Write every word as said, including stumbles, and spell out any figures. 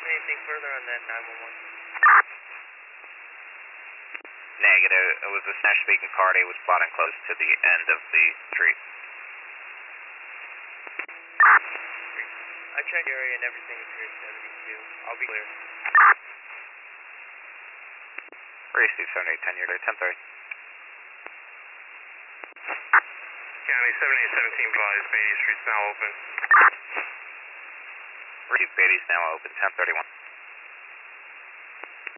Anything further on that nine one one? Negative. It was a Spanish-speaking party. It was plotting close to the end of the street. I checked the area and everything is clear seventy-two. I'll be clear. Race two seventy-eight, ten, you're there, ten thirty. County seventy-eight seventeen, advised Beatty Street's now open. Race two Beatty's now open, ten thirty-one.